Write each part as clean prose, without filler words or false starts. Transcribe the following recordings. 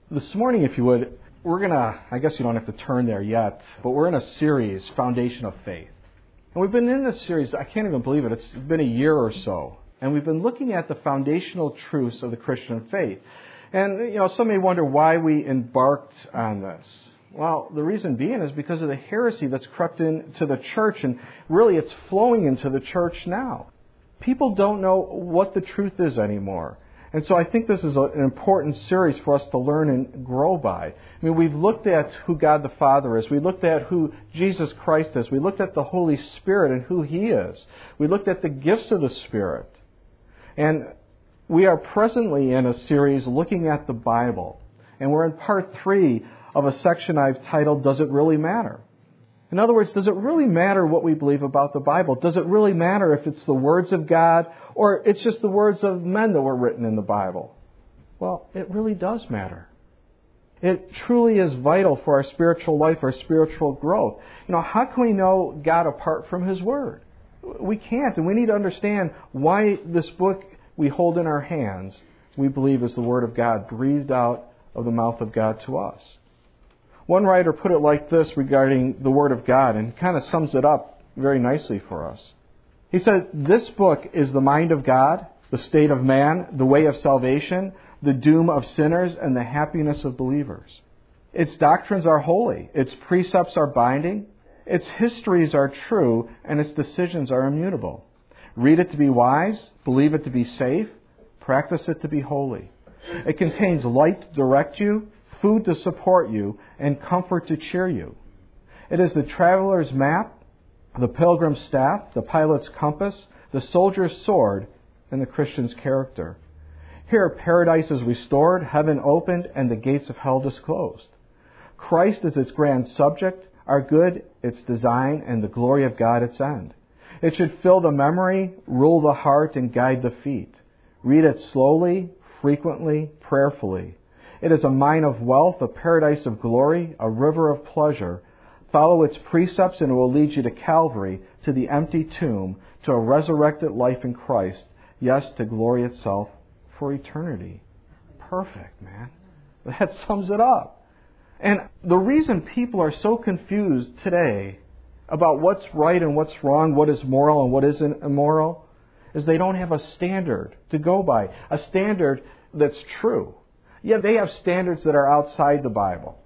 This morning, if you would, we're going to, I guess you don't have to turn there yet, but we're in a series, Foundation of Faith. And we've been in this series, I can't even believe it, it's been a year or so. And we've been looking at the foundational truths of the Christian faith. And, some may wonder why we embarked on this. Well, the reason being is because of the heresy that's crept into the church, and really it's flowing into the church now. People don't know what the truth is anymore. And so I think this is an important series for us to learn and grow by. I mean, we've looked at who God the Father is. We looked at who Jesus Christ is. We looked at the Holy Spirit and who He is. We looked at the gifts of the Spirit. And we are presently in a series looking at the Bible. And we're in part 3 of a section I've titled, Does It Really Matter? In other words, does it really matter what we believe about the Bible? Does it really matter if it's the words of God or it's just the words of men that were written in the Bible? Well, it really does matter. It truly is vital for our spiritual life, our spiritual growth. How can we know God apart from His Word? We can't, and we need to understand why this book we hold in our hands, we believe is the Word of God, breathed out of the mouth of God to us. One writer put it like this regarding the Word of God, and kind of sums it up very nicely for us. He said, "This book is the mind of God, the state of man, the way of salvation, the doom of sinners, and the happiness of believers. Its doctrines are holy, its precepts are binding, its histories are true, and its decisions are immutable. Read it to be wise, believe it to be safe, practice it to be holy. It contains light to direct you, food to support you, and comfort to cheer you. It is the traveler's map, the pilgrim's staff, the pilot's compass, the soldier's sword, and the Christian's character. Here paradise is restored, heaven opened, and the gates of hell disclosed. Christ is its grand subject, our good its design, and the glory of God its end. It should fill the memory, rule the heart, and guide the feet. Read it slowly, frequently, prayerfully. It is a mine of wealth, a paradise of glory, a river of pleasure. Follow its precepts and it will lead you to Calvary, to the empty tomb, to a resurrected life in Christ. Yes, to glory itself for eternity." Perfect, man. That sums it up. And the reason people are so confused today about what's right and what's wrong, what is moral and what isn't immoral, is they don't have a standard to go by, a standard that's true. Yeah, they have standards that are outside the Bible.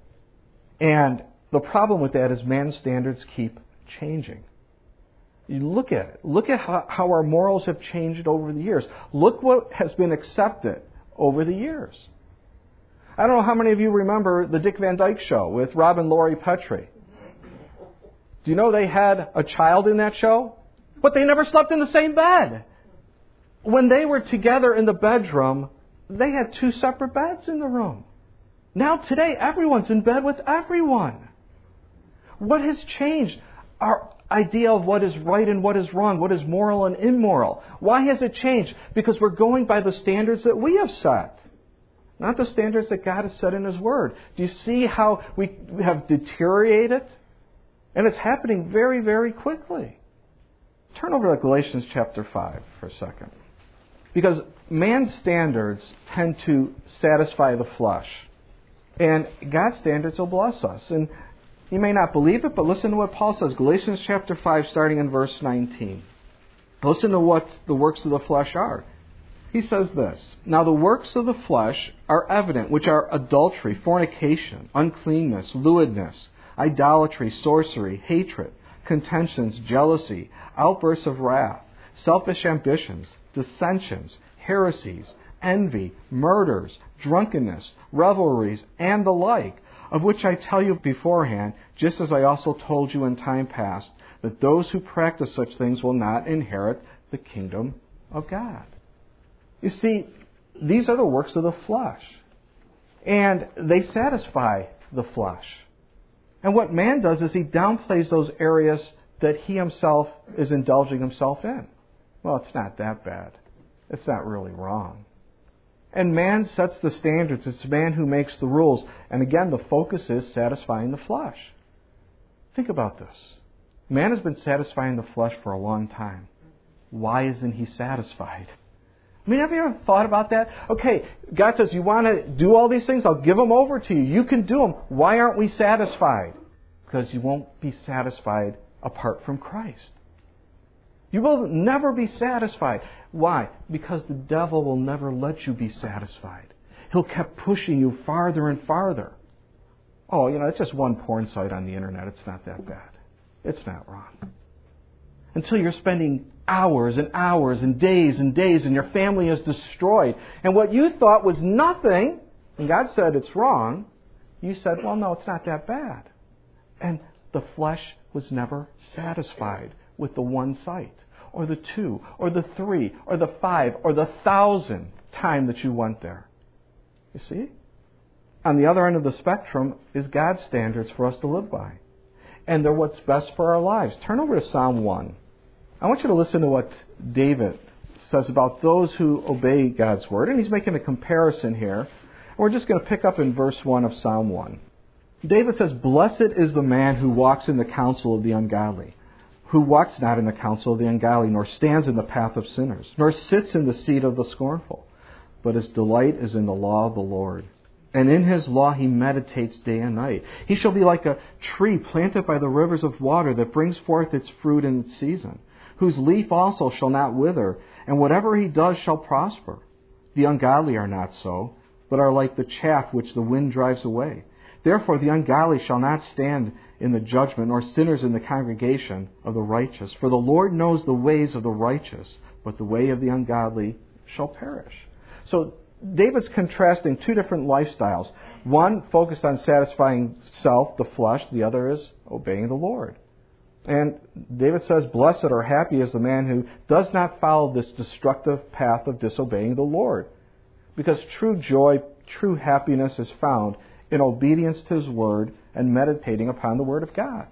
And the problem with that is man's standards keep changing. You look at it. Look at how our morals have changed over the years. Look what has been accepted over the years. I don't know how many of you remember the Dick Van Dyke Show with Rob and Lori Petrie. Do you know they had a child in that show? But they never slept in the same bed. When they were together in the bedroom, they had 2 separate beds in the room. Now today, everyone's in bed with everyone. What has changed? Our idea of what is right and what is wrong, what is moral and immoral. Why has it changed? Because we're going by the standards that we have set, not the standards that God has set in His Word. Do you see how we have deteriorated? And it's happening very, very quickly. Turn over to Galatians chapter 5 for a second. Because man's standards tend to satisfy the flesh. And God's standards will bless us. And you may not believe it, but listen to what Paul says. Galatians chapter 5, starting in verse 19. Listen to what the works of the flesh are. He says this, "Now the works of the flesh are evident, which are adultery, fornication, uncleanness, lewdness, idolatry, sorcery, hatred, contentions, jealousy, outbursts of wrath, selfish ambitions, dissensions, heresies, envy, murders, drunkenness, revelries, and the like, of which I tell you beforehand, just as I also told you in time past, that those who practice such things will not inherit the kingdom of God." You see, these are the works of the flesh, and they satisfy the flesh. And what man does is he downplays those areas that he himself is indulging himself in. Well, it's not that bad. It's not really wrong. And man sets the standards. It's man who makes the rules. And again, the focus is satisfying the flesh. Think about this. Man has been satisfying the flesh for a long time. Why isn't he satisfied? I mean, have you ever thought about that? Okay, God says, you want to do all these things? I'll give them over to you. You can do them. Why aren't we satisfied? Because you won't be satisfied apart from Christ. You will never be satisfied. Why? Because the devil will never let you be satisfied. He'll keep pushing you farther and farther. Oh, it's just one porn site on the internet. It's not that bad. It's not wrong. Until you're spending hours and hours and days and your family is destroyed. And what you thought was nothing, and God said it's wrong, you said, well, no, it's not that bad. And the flesh was never satisfied with the one site, or the 2, or the 3, or the 5, or the 1,000th time that you went there. You see? On the other end of the spectrum is God's standards for us to live by. And they're what's best for our lives. Turn over to Psalm 1. I want you to listen to what David says about those who obey God's Word. And he's making a comparison here. We're just going to pick up in verse 1 of Psalm 1. David says, "Blessed is the man who walks in the counsel of the ungodly, who walks not in the counsel of the ungodly, nor stands in the path of sinners, nor sits in the seat of the scornful. But his delight is in the law of the Lord. And in his law he meditates day and night. He shall be like a tree planted by the rivers of water that brings forth its fruit in its season, whose leaf also shall not wither, and whatever he does shall prosper. The ungodly are not so, but are like the chaff which the wind drives away. Therefore the ungodly shall not stand in the judgment, nor sinners in the congregation of the righteous. For the Lord knows the ways of the righteous, but the way of the ungodly shall perish." So David's contrasting two different lifestyles. One focused on satisfying self, the flesh. The other is obeying the Lord. And David says, "Blessed or happy is the man who does not follow this destructive path of disobeying the Lord." Because true joy, true happiness is found in obedience to His Word and meditating upon the Word of God.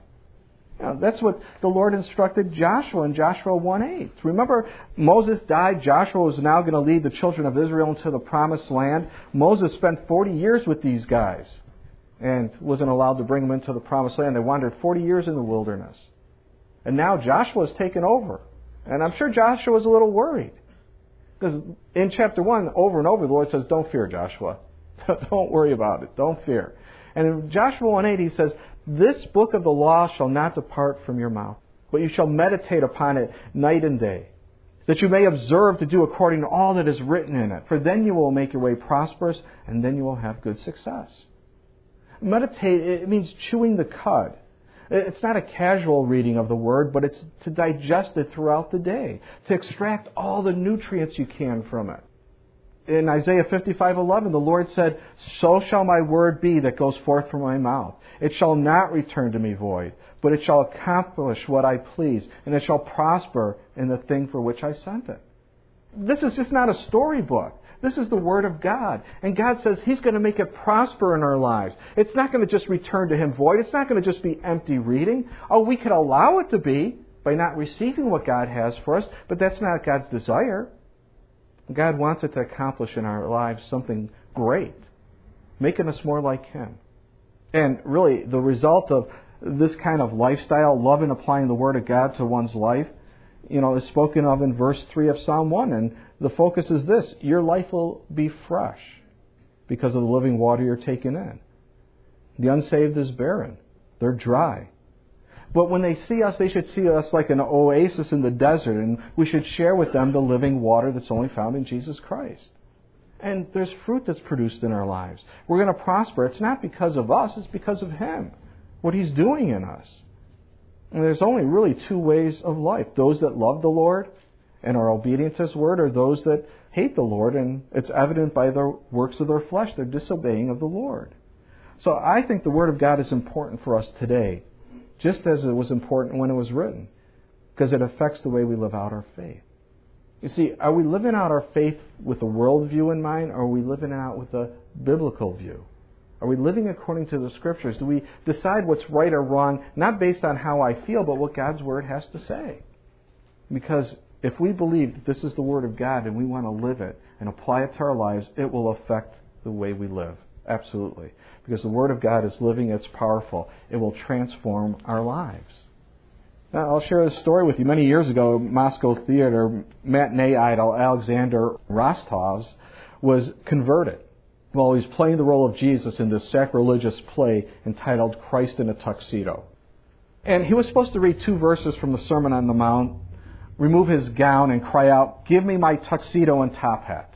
That's what the Lord instructed Joshua in Joshua 1:8. Remember, Moses died. Joshua was now going to lead the children of Israel into the promised land. Moses spent 40 years with these guys and wasn't allowed to bring them into the promised land. They wandered 40 years in the wilderness. And now Joshua has taken over. And I'm sure Joshua was a little worried. Because in chapter 1, over and over, the Lord says, "Don't fear, Joshua. Don't worry about it. Don't fear." And in Joshua 1:8, He says, "This book of the law shall not depart from your mouth, but you shall meditate upon it night and day, that you may observe to do according to all that is written in it. For then you will make your way prosperous, and then you will have good success." Meditate, it means chewing the cud. It's not a casual reading of the Word, but it's to digest it throughout the day, to extract all the nutrients you can from it. In Isaiah 55:11, the Lord said, "So shall my word be that goes forth from my mouth. It shall not return to me void, but it shall accomplish what I please, and it shall prosper in the thing for which I sent it." This is just not a storybook. This is the Word of God. And God says He's going to make it prosper in our lives. It's not going to just return to Him void. It's not going to just be empty reading. Oh, we could allow it to be by not receiving what God has for us, but that's not God's desire. God wants it to accomplish in our lives something great, making us more like Him. And really, the result of this kind of lifestyle, love and applying the Word of God to one's life, is spoken of in verse 3 of Psalm 1. And the focus is this: your life will be fresh because of the living water you're taking in. The unsaved is barren. They're dry. But when they see us, they should see us like an oasis in the desert, and we should share with them the living water that's only found in Jesus Christ. And there's fruit that's produced in our lives. We're going to prosper. It's not because of us, it's because of Him, what He's doing in us. And there's only really two ways of life: those that love the Lord and are obedient to His Word, or those that hate the Lord, and it's evident by the works of their flesh, they're disobeying of the Lord. So I think the Word of God is important for us today, just as it was important when it was written, because it affects the way we live out our faith. You see, are we living out our faith with a worldview in mind, or are we living it out with a biblical view? Are we living according to the Scriptures? Do we decide what's right or wrong, not based on how I feel, but what God's Word has to say? Because if we believe that this is the Word of God and we want to live it and apply it to our lives, it will affect the way we live. Absolutely. Because the Word of God is living, it's powerful. It will transform our lives. Now, I'll share this story with you. Many years ago, Moscow theater matinee idol Alexander Rostov was converted while he was playing the role of Jesus in this sacrilegious play entitled Christ in a Tuxedo. And he was supposed to read 2 verses from the Sermon on the Mount, remove his gown, and cry out, "Give me my tuxedo and top hat."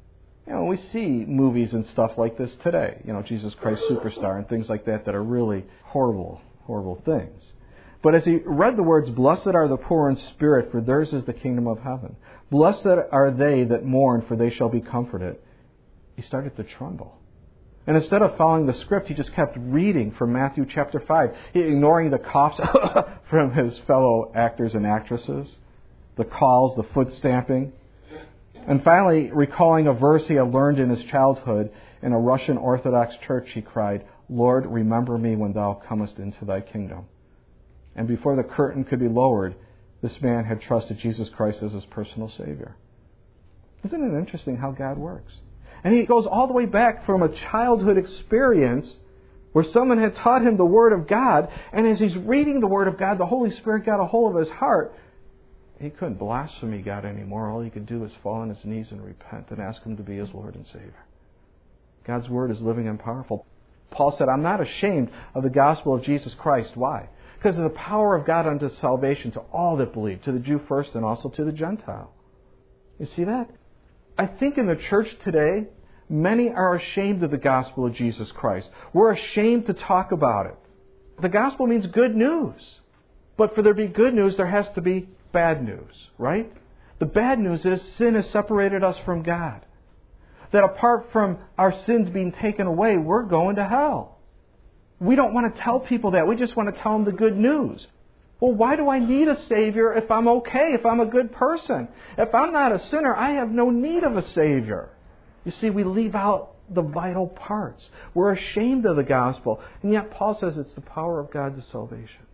We see movies and stuff like this today. Jesus Christ Superstar and things like that are really horrible, horrible things. But as he read the words, "Blessed are the poor in spirit, for theirs is the kingdom of heaven. Blessed are they that mourn, for they shall be comforted," he started to tremble. And instead of following the script, he just kept reading from Matthew chapter 5, ignoring the coughs from his fellow actors and actresses, the calls, the foot stamping. And finally, recalling a verse he had learned in his childhood in a Russian Orthodox church, he cried, "Lord, remember me when thou comest into thy kingdom." And before the curtain could be lowered, this man had trusted Jesus Christ as his personal Savior. Isn't it interesting how God works? And he goes all the way back from a childhood experience where someone had taught him the Word of God, and as he's reading the Word of God, the Holy Spirit got a hold of his heart. He couldn't blaspheme God anymore. All he could do was fall on his knees and repent and ask Him to be his Lord and Savior. God's Word is living and powerful. Paul said, "I'm not ashamed of the gospel of Jesus Christ." Why? Because of the power of God unto salvation to all that believe, to the Jew first and also to the Gentile. You see that? I think in the church today, many are ashamed of the gospel of Jesus Christ. We're ashamed to talk about it. The gospel means good news. But for there to be good news, there has to be bad news, right? The bad news is sin has separated us from God. That apart from our sins being taken away, we're going to hell. We don't want to tell people that. We just want to tell them the good news. Well, why do I need a Savior if I'm okay, if I'm a good person? If I'm not a sinner, I have no need of a Savior. You see, we leave out the vital parts. We're ashamed of the gospel. And yet Paul says it's the power of God to salvation.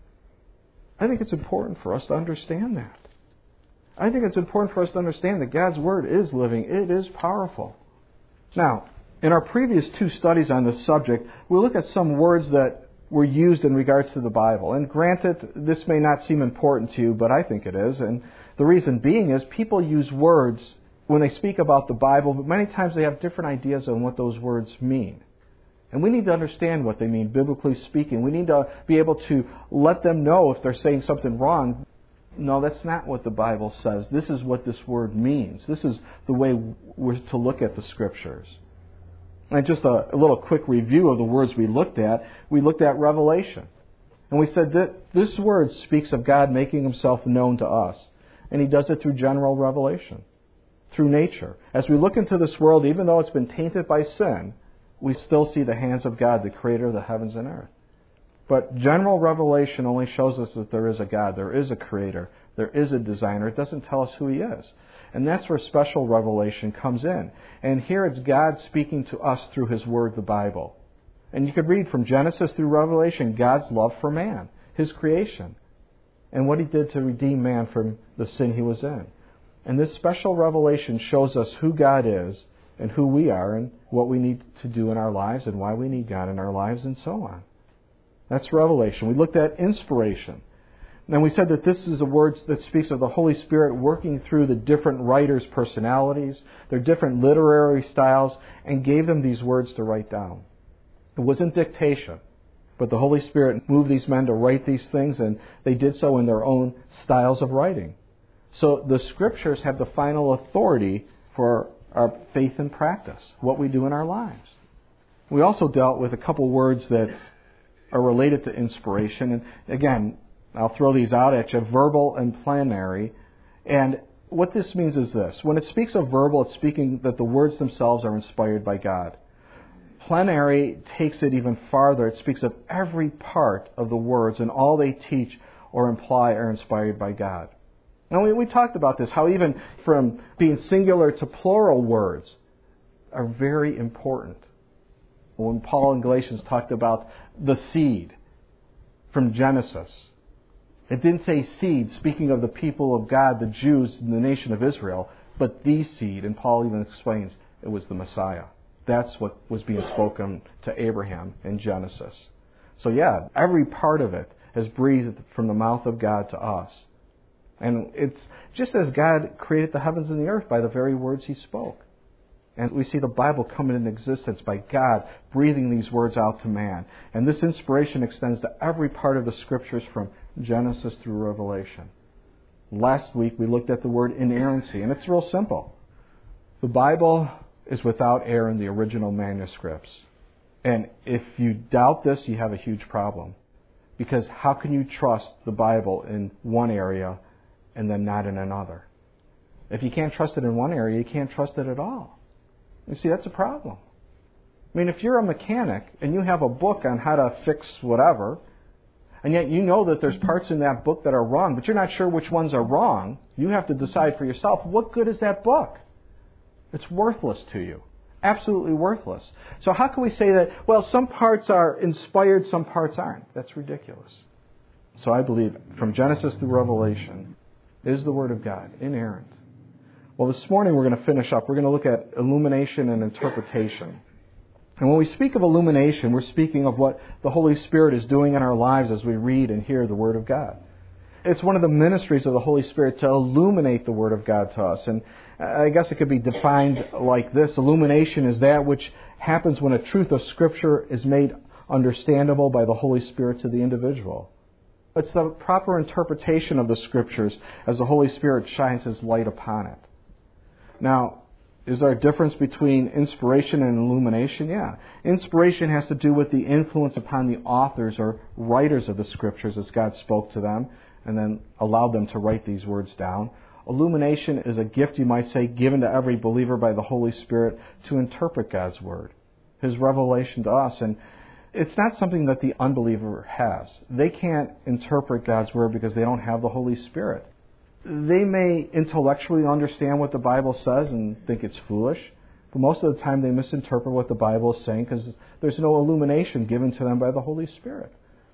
I think it's important for us to understand that. I think it's important for us to understand that God's Word is living. It is powerful. Now, in our previous 2 studies on this subject, we look at some words that were used in regards to the Bible. And granted, this may not seem important to you, but I think it is. And the reason being is people use words when they speak about the Bible, but many times they have different ideas on what those words mean. And we need to understand what they mean, biblically speaking. We need to be able to let them know if they're saying something wrong. No, that's not what the Bible says. This is what this word means. This is the way we're to look at the Scriptures. And just a little quick review of the words we looked at. We looked at Revelation. And we said that this word speaks of God making Himself known to us. And He does it through general revelation, through nature. As we look into this world, even though it's been tainted by sin, we still see the hands of God, the Creator of the heavens and earth. But general revelation only shows us that there is a God, there is a Creator, there is a Designer. It doesn't tell us who He is. And that's where special revelation comes in. And here it's God speaking to us through His Word, the Bible. And you could read from Genesis through Revelation God's love for man, His creation, and what He did to redeem man from the sin he was in. And this special revelation shows us who God is and who we are and what we need to do in our lives and why we need God in our lives and so on. That's revelation. We looked at inspiration. And we said that this is a word that speaks of the Holy Spirit working through the different writers' personalities, their different literary styles, and gave them these words to write down. It wasn't dictation, but the Holy Spirit moved these men to write these things, and they did so in their own styles of writing. So the Scriptures have the final authority for our faith and practice, what we do in our lives. We also dealt with a couple words that are related to inspiration. And again, I'll throw these out at you, verbal and plenary. And what this means is this. When it speaks of verbal, it's speaking that the words themselves are inspired by God. Plenary takes it even farther. It speaks of every part of the words, and all they teach or imply are inspired by God. Now, we talked about this, how even from being singular to plural words are very important. When Paul in Galatians talked about the seed from Genesis, it didn't say seed, speaking of the people of God, the Jews, and the nation of Israel, but the seed. And Paul even explains it was the Messiah. That's what was being spoken to Abraham in Genesis. So yeah, every part of it has breathed from the mouth of God to us. And it's just as God created the heavens and the earth by the very words He spoke. And we see the Bible coming into existence by God breathing these words out to man. And this inspiration extends to every part of the Scriptures from Genesis through Revelation. Last week we looked at the word inerrancy, and it's real simple. The Bible is without error in the original manuscripts. And if you doubt this, you have a huge problem. Because how can you trust the Bible in one area and then not in another? If you can't trust it in one area, you can't trust it at all. You see, that's a problem. I mean, if you're a mechanic and you have a book on how to fix whatever, and yet you know that there's parts in that book that are wrong, but you're not sure which ones are wrong, you have to decide for yourself, what good is that book? It's worthless to you. Absolutely worthless. So how can we say that, well, some parts are inspired, some parts aren't? That's ridiculous. So I believe from Genesis through Revelation is the Word of God, inerrant. Well, this morning we're going to finish up. We're going to look at illumination and interpretation. And when we speak of illumination, we're speaking of what the Holy Spirit is doing in our lives as we read and hear the Word of God. It's one of the ministries of the Holy Spirit to illuminate the Word of God to us. And I guess it could be defined like this. Illumination is that which happens when a truth of Scripture is made understandable by the Holy Spirit to the individual. It's the proper interpretation of the Scriptures as the Holy Spirit shines His light upon it. Now, is there a difference between inspiration and illumination? Yeah. Inspiration has to do with the influence upon the authors or writers of the Scriptures as God spoke to them and then allowed them to write these words down. Illumination is a gift, you might say, given to every believer by the Holy Spirit to interpret God's Word, His revelation to us. And it's not something that the unbeliever has. They can't interpret God's Word because they don't have the Holy Spirit. They may intellectually understand what the Bible says and think it's foolish, but most of the time they misinterpret what the Bible is saying because there's no illumination given to them by the Holy Spirit.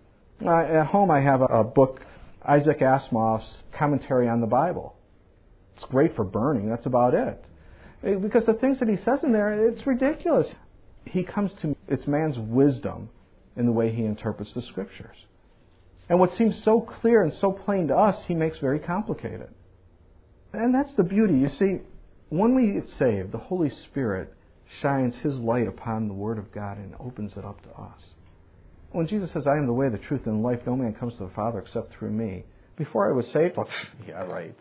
At home I have a book, Isaac Asimov's Commentary on the Bible. It's great for burning, that's about it. Because the things that he says in there, it's ridiculous. He comes to, it's man's wisdom in the way he interprets the Scriptures. And what seems so clear and so plain to us, he makes very complicated. And that's the beauty. You see, when we get saved, the Holy Spirit shines His light upon the Word of God and opens it up to us. When Jesus says, I am the way, the truth, and the life, no man comes to the Father except through me. Before I was saved, well, yeah, right.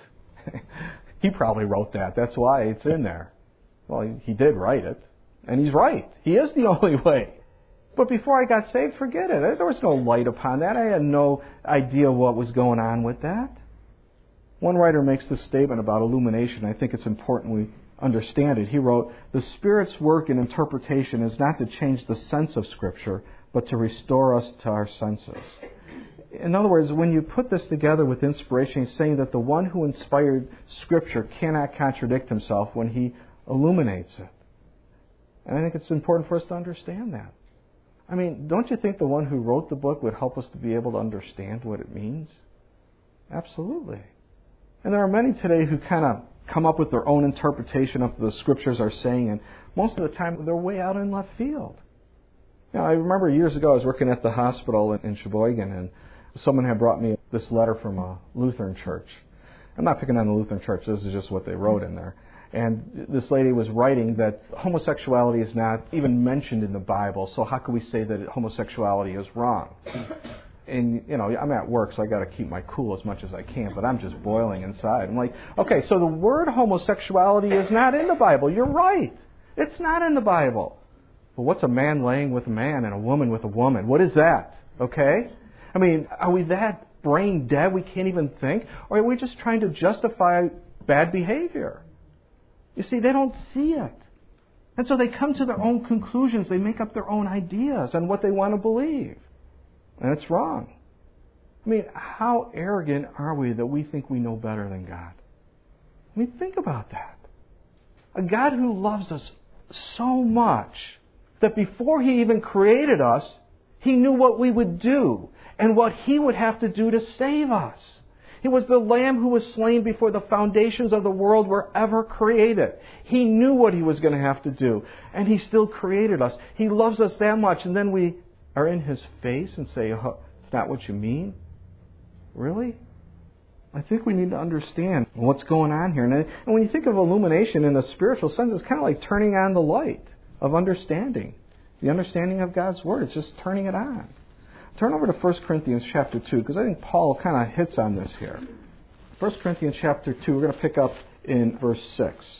He probably wrote that. That's why it's in there. Well, he did write it. And he's right. He is the only way. But before I got saved, forget it. There was no light upon that. I had no idea what was going on with that. One writer makes this statement about illumination. I think it's important we understand it. He wrote, the Spirit's work in interpretation is not to change the sense of Scripture, but to restore us to our senses. In other words, when you put this together with inspiration, he's saying that the one who inspired Scripture cannot contradict himself when he illuminates it. And I think it's important for us to understand that. I mean, don't you think the one who wrote the book would help us to be able to understand what it means? Absolutely. And there are many today who kind of come up with their own interpretation of what the Scriptures are saying, and most of the time they're way out in left field. You know, I remember years ago I was working at the hospital in Sheboygan, and someone had brought me this letter from a Lutheran church. I'm not picking on the Lutheran church, this is just what they wrote in there. And this lady was writing that homosexuality is not even mentioned in the Bible, so how can we say that homosexuality is wrong? And, you know, I'm at work, so I got to keep my cool as much as I can, but I'm just boiling inside. I'm like, okay, so the word homosexuality is not in the Bible. You're right. It's not in the Bible. But what's a man laying with a man and a woman with a woman? What is that? Okay? I mean, are we that brain dead we can't even think? Or are we just trying to justify bad behavior? You see, they don't see it. And so they come to their own conclusions. They make up their own ideas on what they want to believe. And it's wrong. I mean, how arrogant are we that we think we know better than God? I mean, think about that. A God who loves us so much that before He even created us, He knew what we would do and what He would have to do to save us. He was the Lamb who was slain before the foundations of the world were ever created. He knew what He was going to have to do, and He still created us. He loves us that much, and then we are in His face and say, oh, "Is that what you mean?" Really? I think we need to understand what's going on here. And when you think of illumination in a spiritual sense, it's kind of like turning on the light of understanding. The understanding of God's Word. It's just turning it on. Turn over to 1 Corinthians chapter 2, because I think Paul kind of hits on this here. 1 Corinthians chapter 2, we're going to pick up in verse 6.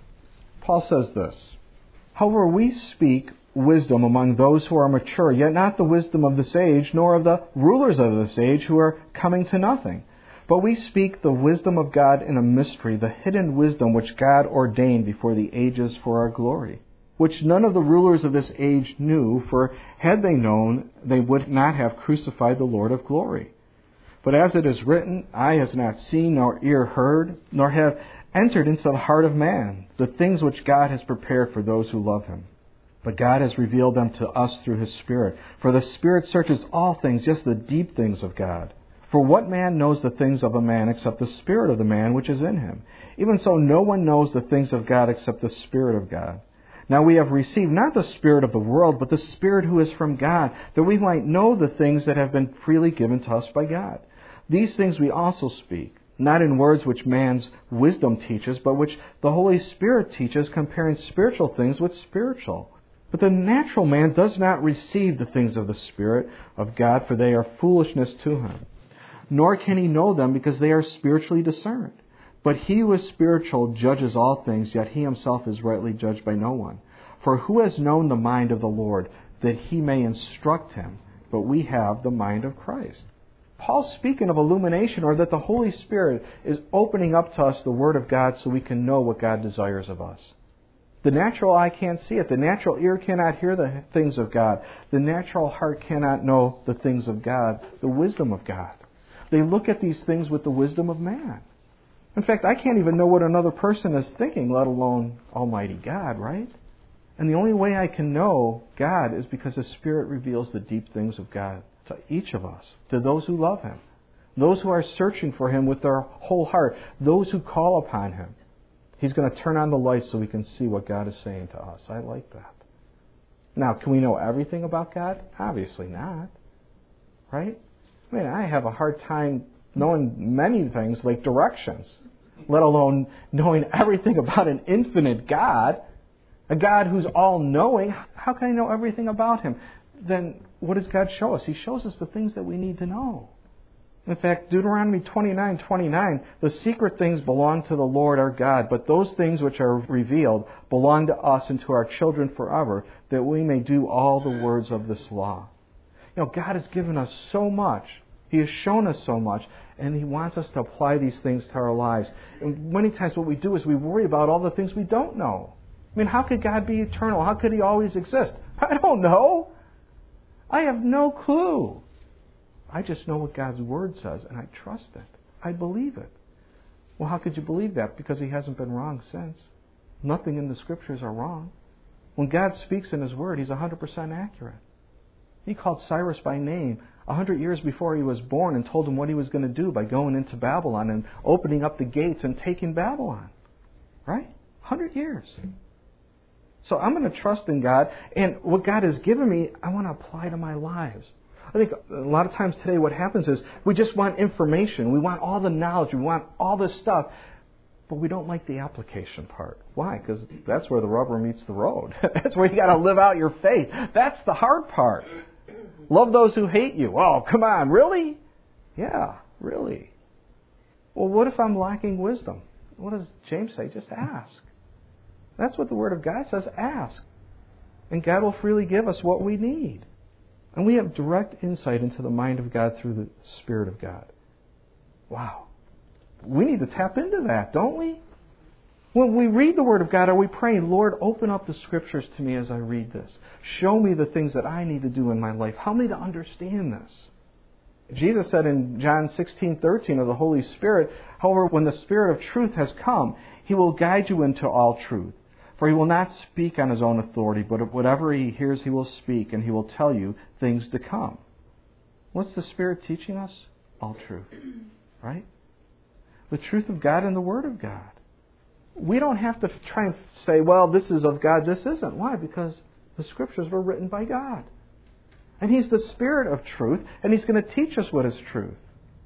Paul says this, "However, we speak wisdom among those who are mature, yet not the wisdom of this age, nor of the rulers of this age who are coming to nothing. But we speak the wisdom of God in a mystery, the hidden wisdom which God ordained before the ages for our glory, which none of the rulers of this age knew, for had they known, they would not have crucified the Lord of glory. But as it is written, eye has not seen, nor ear heard, nor have entered into the heart of man, the things which God has prepared for those who love Him. But God has revealed them to us through His Spirit. For the Spirit searches all things, yes, the deep things of God. For what man knows the things of a man except the spirit of the man which is in him? Even so, no one knows the things of God except the Spirit of God. Now we have received not the spirit of the world, but the Spirit who is from God, that we might know the things that have been freely given to us by God. These things we also speak, not in words which man's wisdom teaches, but which the Holy Spirit teaches, comparing spiritual things with spiritual. But the natural man does not receive the things of the Spirit of God, for they are foolishness to him. Nor can he know them, because they are spiritually discerned. But he who is spiritual judges all things, yet he himself is rightly judged by no one. For who has known the mind of the Lord, that he may instruct him? But we have the mind of Christ." Paul's speaking of illumination, or that the Holy Spirit is opening up to us the Word of God so we can know what God desires of us. The natural eye can't see it. The natural ear cannot hear the things of God. The natural heart cannot know the things of God, the wisdom of God. They look at these things with the wisdom of man. In fact, I can't even know what another person is thinking, let alone Almighty God, right? And the only way I can know God is because the Spirit reveals the deep things of God to each of us, to those who love Him, those who are searching for Him with their whole heart, those who call upon Him. He's going to turn on the light so we can see what God is saying to us. I like that. Now, can we know everything about God? Obviously not. Right? I mean, I have a hard time knowing many things like directions, let alone knowing everything about an infinite God, a God who's all-knowing. How can I know everything about Him? Then what does God show us? He shows us the things that we need to know. In fact, Deuteronomy 29:29, the secret things belong to the Lord our God, but those things which are revealed belong to us and to our children forever, that we may do all the words of this law. You know, God has given us so much. He has shown us so much, and He wants us to apply these things to our lives. And many times what we do is we worry about all the things we don't know. I mean, how could God be eternal? How could He always exist? I don't know. I have no clue. I just know what God's Word says, and I trust it. I believe it. Well, how could you believe that? Because He hasn't been wrong since. Nothing in the Scriptures are wrong. When God speaks in His Word, He's 100% accurate. He called Cyrus by name 100 years before he was born and told him what he was going to do by going into Babylon and opening up the gates and taking Babylon. Right? 100 years. So I'm going to trust in God, and what God has given me, I want to apply to my lives. I think a lot of times today what happens is we just want information. We want all the knowledge. We want all this stuff. But we don't like the application part. Why? Because that's where the rubber meets the road. That's where you got to live out your faith. That's the hard part. Love those who hate you. Oh, come on. Really? Yeah, really. Well, what if I'm lacking wisdom? What does James say? Just ask. That's what the Word of God says. Ask. And God will freely give us what we need. And we have direct insight into the mind of God through the Spirit of God. Wow. We need to tap into that, don't we? When we read the Word of God, are we praying, Lord, open up the Scriptures to me as I read this. Show me the things that I need to do in my life. Help me to understand this. Jesus said in John 16:13 of the Holy Spirit, however, when the Spirit of truth has come, He will guide you into all truth. For He will not speak on His own authority, but whatever He hears He will speak, and He will tell you things to come. What's the Spirit teaching us? All truth. Right? The truth of God and the Word of God. We don't have to try and say, well, this is of God, this isn't. Why? Because the Scriptures were written by God. And He's the Spirit of truth, and He's going to teach us what is truth.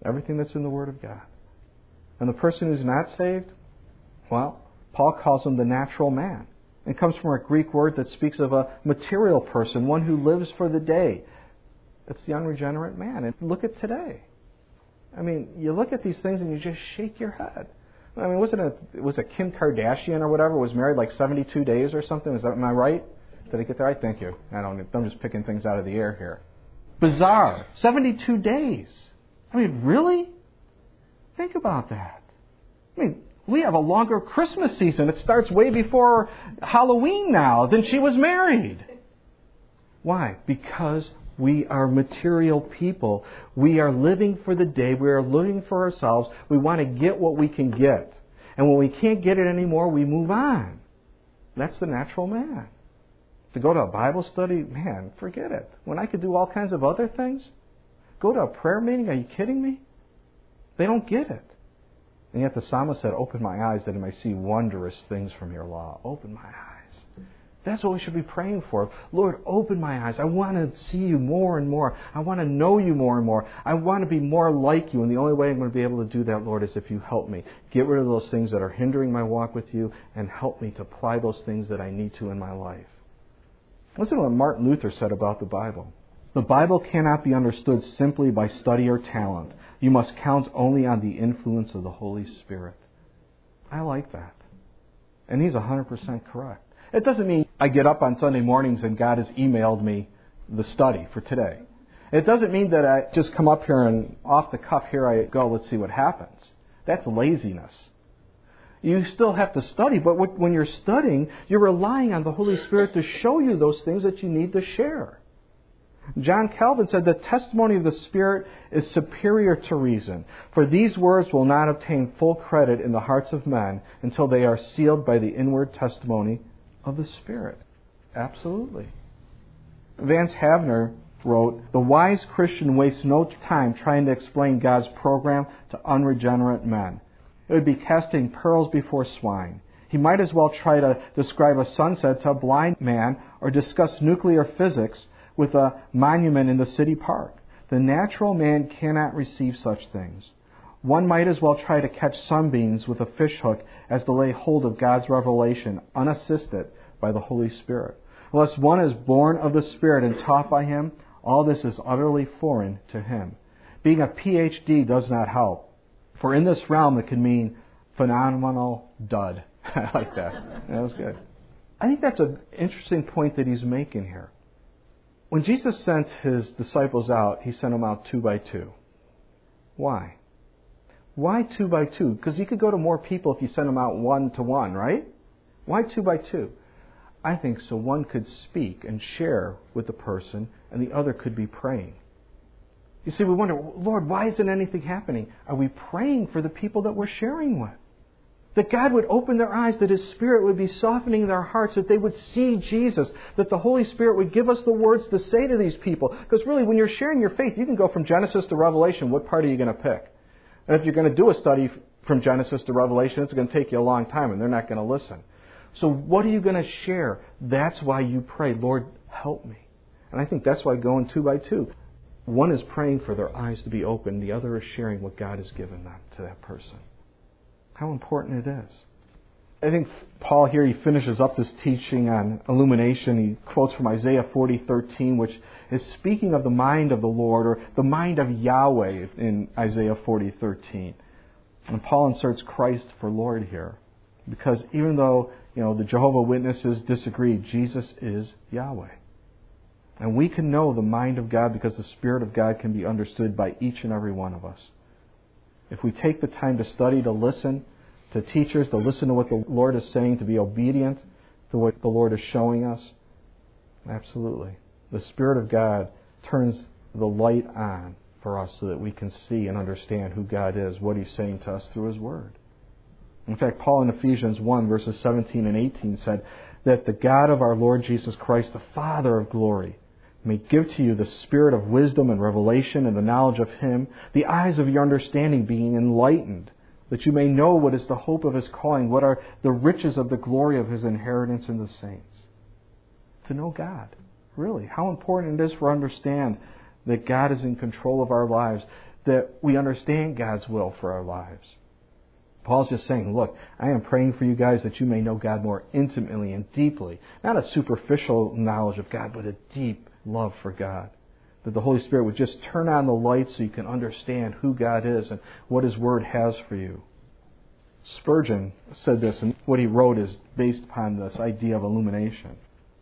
Everything that's in the Word of God. And the person who's not saved, well, Paul calls him the natural man. It comes from a Greek word that speaks of a material person, one who lives for the day. It's the unregenerate man. And look at today. I mean, you look at these things and you just shake your head. I mean, was it Kim Kardashian or whatever was married like 72 days or something? Am I right? Did I get that right? Thank you. I'm just picking things out of the air here. Bizarre. 72 days. I mean, really? Think about that. I mean, we have a longer Christmas season. It starts way before Halloween now than she was married. Why? Because we are material people. We are living for the day. We are living for ourselves. We want to get what we can get. And when we can't get it anymore, we move on. That's the natural man. To go to a Bible study, man, forget it. When I could do all kinds of other things, go to a prayer meeting, are you kidding me? They don't get it. And yet the psalmist said, open my eyes that I may see wondrous things from your law. Open my eyes. That's what we should be praying for. Lord, open my eyes. I want to see you more and more. I want to know you more and more. I want to be more like you. And the only way I'm going to be able to do that, Lord, is if you help me. Get rid of those things that are hindering my walk with you and help me to apply those things that I need to in my life. Listen to what Martin Luther said about the Bible. The Bible cannot be understood simply by study or talent. You must count only on the influence of the Holy Spirit. I like that. And he's 100% correct. It doesn't mean I get up on Sunday mornings and God has emailed me the study for today. It doesn't mean that I just come up here and off the cuff, here I go, let's see what happens. That's laziness. You still have to study, but when you're studying, you're relying on the Holy Spirit to show you those things that you need to share. John Calvin said the testimony of the Spirit is superior to reason, for these words will not obtain full credit in the hearts of men until they are sealed by the inward testimony of the Spirit. Absolutely. Vance Havner wrote, the wise Christian wastes no time trying to explain God's program to unregenerate men. It would be casting pearls before swine. He might as well try to describe a sunset to a blind man or discuss nuclear physics with a monument in the city park. The natural man cannot receive such things. One might as well try to catch sunbeams with a fish hook as to lay hold of God's revelation unassisted by the Holy Spirit. Unless one is born of the Spirit and taught by Him, all this is utterly foreign to him. Being a PhD does not help. For in this realm it can mean phenomenal dud. I like that. That was good. I think that's an interesting point that he's making here. When Jesus sent His disciples out, He sent them out 2 by 2. Why? Why 2 by 2? Because He could go to more people if you sent them out 1 to 1, right? Why 2 by 2? I think so one could speak and share with the person and the other could be praying. You see, we wonder, Lord, why isn't anything happening? Are we praying for the people that we're sharing with? That God would open their eyes, that His Spirit would be softening their hearts, that they would see Jesus, that the Holy Spirit would give us the words to say to these people. Because really, when you're sharing your faith, you can go from Genesis to Revelation. What part are you going to pick? And if you're going to do a study from Genesis to Revelation, it's going to take you a long time, and they're not going to listen. So what are you going to share? That's why you pray, Lord, help me. And I think that's why going 2 by 2. One is praying for their eyes to be open. The other is sharing what God has given them to that person. How important it is. I think Paul here, he finishes up this teaching on illumination. He quotes from Isaiah 40:13, which is speaking of the mind of the Lord, or the mind of Yahweh in Isaiah 40:13. And Paul inserts Christ for Lord here. Because even though, the Jehovah Witnesses disagree, Jesus is Yahweh. And we can know the mind of God because the Spirit of God can be understood by each and every one of us. If we take the time to study, to listen to teachers, to listen to what the Lord is saying, to be obedient to what the Lord is showing us, absolutely. The Spirit of God turns the light on for us so that we can see and understand who God is, what He's saying to us through His Word. In fact, Paul in Ephesians 1, verses 17 and 18 said that the God of our Lord Jesus Christ, the Father of glory, may give to you the spirit of wisdom and revelation and the knowledge of Him, the eyes of your understanding being enlightened, that you may know what is the hope of His calling, what are the riches of the glory of His inheritance in the saints. To know God, really, how important it is for us to understand that God is in control of our lives, that we understand God's will for our lives. Paul's just saying, look, I am praying for you guys that you may know God more intimately and deeply. Not a superficial knowledge of God, but a deep love for God. That the Holy Spirit would just turn on the light so you can understand who God is and what His Word has for you. Spurgeon said this, and what he wrote is based upon this idea of illumination.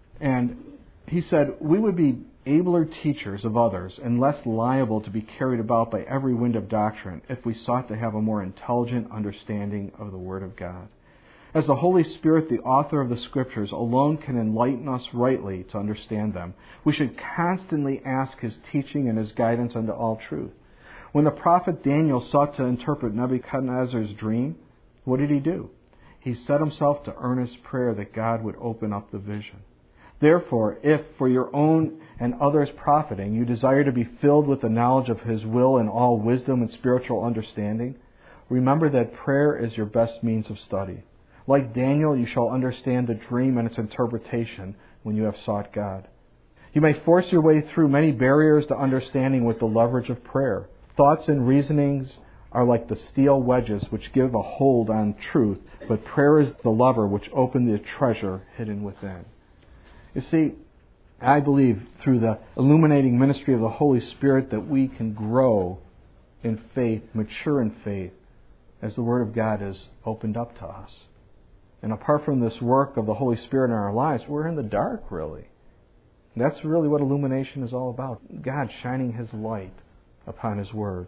And he said, we would be abler teachers of others and less liable to be carried about by every wind of doctrine if we sought to have a more intelligent understanding of the Word of God. As the Holy Spirit, the author of the Scriptures, alone can enlighten us rightly to understand them, we should constantly ask His teaching and His guidance unto all truth. When the prophet Daniel sought to interpret Nebuchadnezzar's dream, what did he do? He set himself to earnest prayer that God would open up the vision. Therefore, if for your own and others' profiting you desire to be filled with the knowledge of His will and all wisdom and spiritual understanding, remember that prayer is your best means of study. Like Daniel, you shall understand the dream and its interpretation when you have sought God. You may force your way through many barriers to understanding with the leverage of prayer. Thoughts and reasonings are like the steel wedges which give a hold on truth, but prayer is the lever which opens the treasure hidden within. You see, I believe through the illuminating ministry of the Holy Spirit that we can grow in faith, mature in faith, as the Word of God is opened up to us. And apart from this work of the Holy Spirit in our lives, we're in the dark, really. That's really what illumination is all about. God shining His light upon His Word.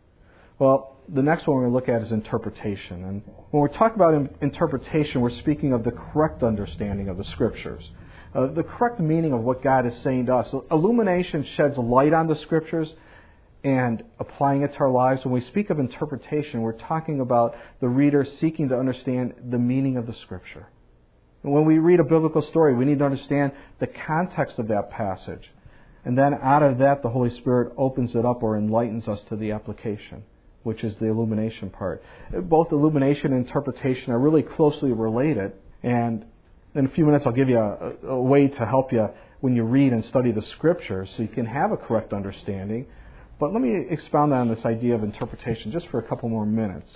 Well, the next one we're going to look at is interpretation. And when we're talking about interpretation, we're speaking of the correct understanding of the Scriptures. The correct meaning of what God is saying to us. Illumination sheds light on the Scriptures and applying it to our lives. When we speak of interpretation, we're talking about the reader seeking to understand the meaning of the Scripture. And when we read a biblical story, we need to understand the context of that passage. And then out of that, the Holy Spirit opens it up or enlightens us to the application, which is the illumination part. Both illumination and interpretation are really closely related. And in a few minutes, I'll give you a way to help you when you read and study the Scriptures so you can have a correct understanding. But let me expound on this idea of interpretation just for a couple more minutes.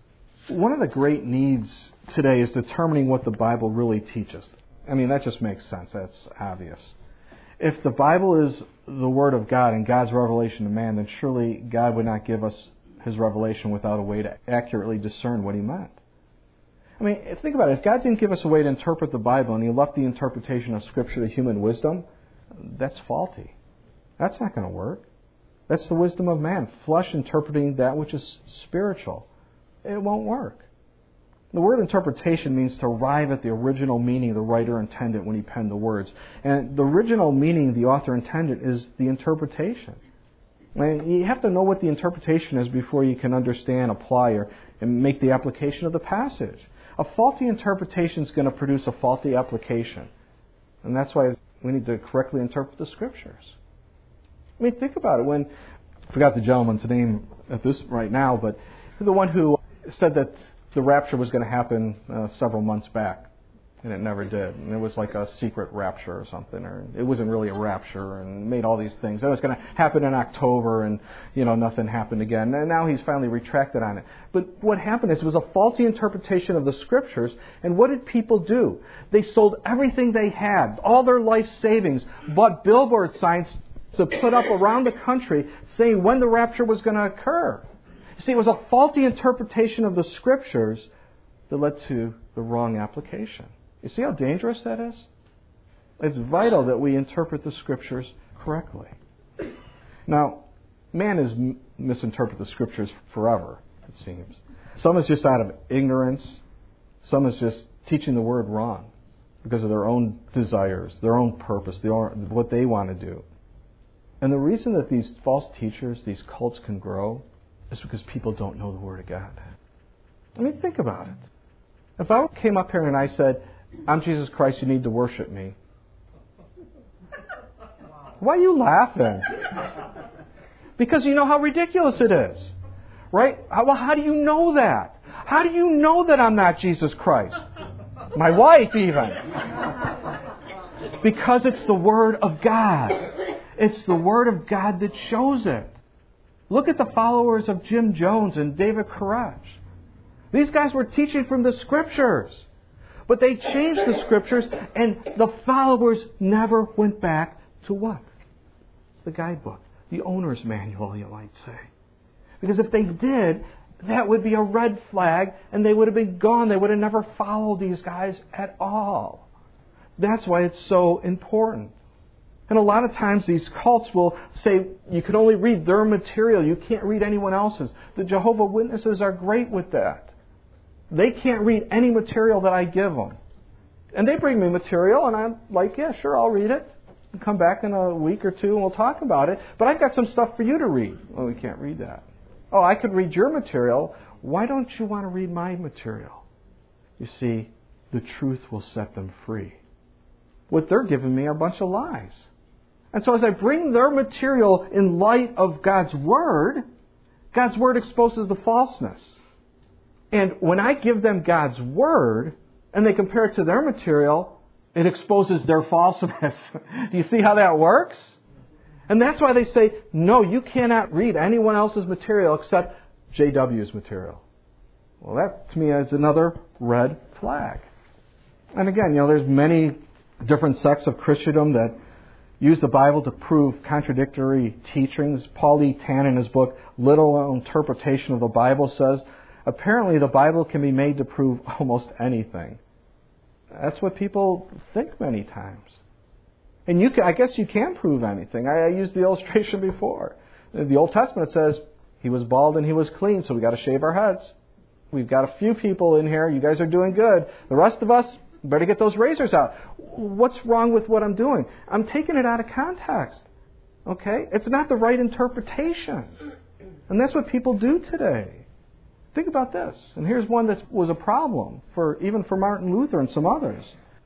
One of the great needs today is determining what the Bible really teaches. I mean, that just makes sense. That's obvious. If the Bible is the Word of God and God's revelation to man, then surely God would not give us His revelation without a way to accurately discern what He meant. I mean, think about it. If God didn't give us a way to interpret the Bible and He left the interpretation of Scripture to human wisdom, that's faulty. That's not going to work. That's the wisdom of man, flesh interpreting that which is spiritual. It won't work. The word interpretation means to arrive at the original meaning the writer intended when he penned the words. And the original meaning the author intended is the interpretation. And you have to know what the interpretation is before you can understand, apply, and make the application of the passage. A faulty interpretation is going to produce a faulty application. And that's why we need to correctly interpret the Scriptures. I mean, think about it. I forgot the gentleman's name at this right now, but the one who said that the rapture was going to happen several months back, and it never did. And it was like a secret rapture or something, or it wasn't really a rapture, and made all these things. It was going to happen in October, and nothing happened again. And now he's finally retracted on it. But what happened is it was a faulty interpretation of the Scriptures. And what did people do? They sold everything they had, all their life savings, bought billboard signs to put up around the country saying when the rapture was going to occur. You see, it was a faulty interpretation of the Scriptures that led to the wrong application. You see how dangerous that is? It's vital that we interpret the Scriptures correctly. Now, man has misinterpreted the Scriptures forever, it seems. Some is just out of ignorance. Some is just teaching the Word wrong because of their own desires, their own purpose, what they want to do. And the reason that these false teachers, these cults can grow is because people don't know the Word of God. I mean, think about it. If I came up here and I said, I'm Jesus Christ, you need to worship me. Why are you laughing? Because you know how ridiculous it is. Right? Well, how do you know that? How do you know that I'm not Jesus Christ? My wife, even. Because it's the Word of God. It's the Word of God that shows it. Look at the followers of Jim Jones and David Koresh. These guys were teaching from the Scriptures. But they changed the Scriptures, and the followers never went back to what? The guidebook. The owner's manual, you might say. Because if they did, that would be a red flag, and they would have been gone. They would have never followed these guys at all. That's why it's so important. And a lot of times these cults will say you can only read their material. You can't read anyone else's. The Jehovah's Witnesses are great with that. They can't read any material that I give them. And they bring me material, and I'm like, yeah, sure, I'll read it. And come back in a week or two, and we'll talk about it. But I've got some stuff for you to read. Well, we can't read that. Oh, I could read your material. Why don't you want to read my material? You see, the truth will set them free. What they're giving me are a bunch of lies. And so as I bring their material in light of God's Word exposes the falseness. And when I give them God's Word, and they compare it to their material, it exposes their falseness. Do you see how that works? And that's why they say, no, you cannot read anyone else's material except JW's material. Well, that to me is another red flag. And again, there's many different sects of Christendom that use the Bible to prove contradictory teachings. Paul E. Tan, in his book, Literal Interpretation of the Bible, says, apparently the Bible can be made to prove almost anything. That's what people think many times. And I guess you can prove anything. I used the illustration before. In the Old Testament, it says, he was bald and he was clean, so we got to shave our heads. We've got a few people in here. You guys are doing good. The rest of us, better get those razors out. What's wrong with what I'm doing? I'm taking it out of context. Okay? It's not the right interpretation. And that's what people do today. Think about this. And here's one that was a problem even for Martin Luther and some others.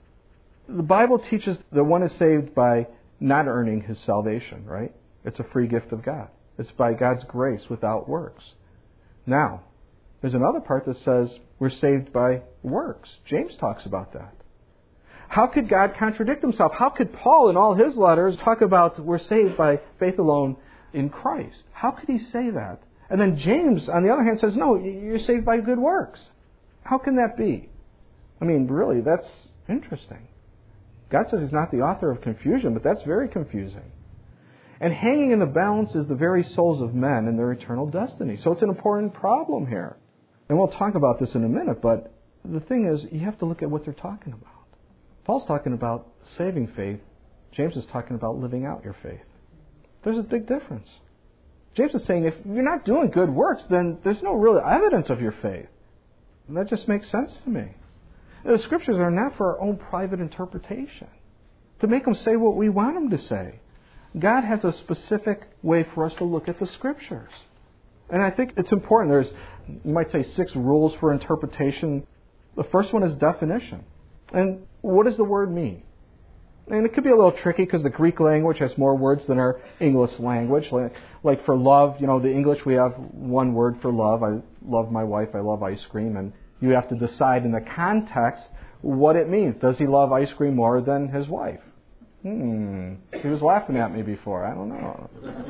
The Bible teaches that one is saved by not earning his salvation, right? It's a free gift of God. It's by God's grace without works. Now, there's another part that says we're saved by works. James talks about that. How could God contradict himself? How could Paul in all his letters talk about we're saved by faith alone in Christ? How could he say that? And then James, on the other hand, says, no, you're saved by good works. How can that be? I mean, really, that's interesting. God says he's not the author of confusion, but that's very confusing. And hanging in the balance is the very souls of men and their eternal destiny. So it's an important problem here. And we'll talk about this in a minute, but the thing is, you have to look at what they're talking about. Paul's talking about saving faith. James is talking about living out your faith. There's a big difference. James is saying if you're not doing good works, then there's no real evidence of your faith. And that just makes sense to me. The Scriptures are not for our own private interpretation, to make them say what we want them to say. God has a specific way for us to look at the Scriptures. And I think it's important. There's, you might say, 6 rules for interpretation. The first one is definition. And what does the word mean? And it could be a little tricky because the Greek language has more words than our English language. Like for love, the English, we have one word for love. I love my wife, I love ice cream. And you have to decide in the context what it means. Does he love ice cream more than his wife? He was laughing at me before. I don't know.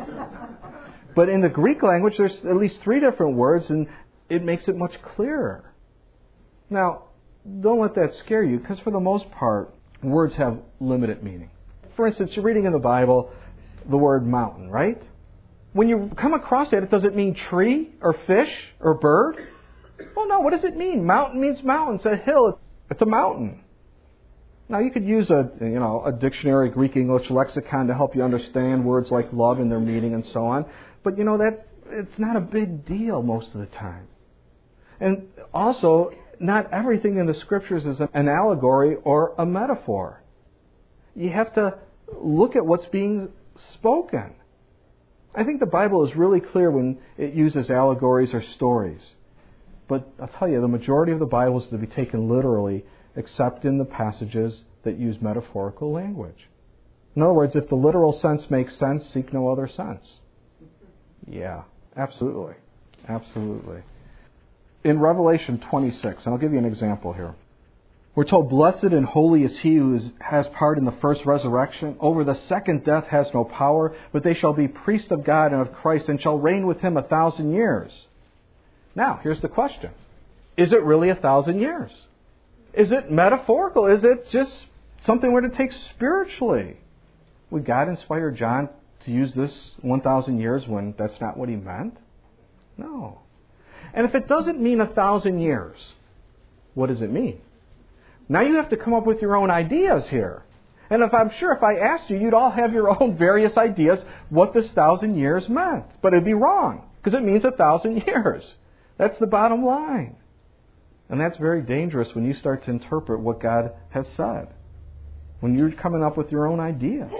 But in the Greek language, there's at least 3 different words, and it makes it much clearer. Now, don't let that scare you, because for the most part, words have limited meaning. For instance, you're reading in the Bible the word mountain, right? When you come across it, does it mean tree or fish or bird? Well, no. What does it mean? Mountain means mountain. It's a hill. It's a mountain. Now, you could use a dictionary, Greek-English lexicon to help you understand words like love and their meaning and so on. But, it's not a big deal most of the time. And also, not everything in the Scriptures is an allegory or a metaphor. You have to look at what's being spoken. I think the Bible is really clear when it uses allegories or stories. But I'll tell you, the majority of the Bible is to be taken literally, except in the passages that use metaphorical language. In other words, if the literal sense makes sense, seek no other sense. Yeah, absolutely. Absolutely. In Revelation 26, and I'll give you an example here. We're told, blessed and holy is he who has part in the first resurrection. Over the second death has no power, but they shall be priests of God and of Christ, and shall reign with him 1,000 years. Now, here's the question. Is it really 1,000 years? Is it metaphorical? Is it just something we're to take spiritually? Would God inspire John to use this 1,000 years when that's not what he meant? No. And if it doesn't mean 1,000 years, what does it mean? Now you have to come up with your own ideas here. And I'm sure if I asked you, you'd all have your own various ideas what this 1,000 years meant. But it'd be wrong, because it means 1,000 years. That's the bottom line. And that's very dangerous when you start to interpret what God has said. When you're coming up with your own ideas.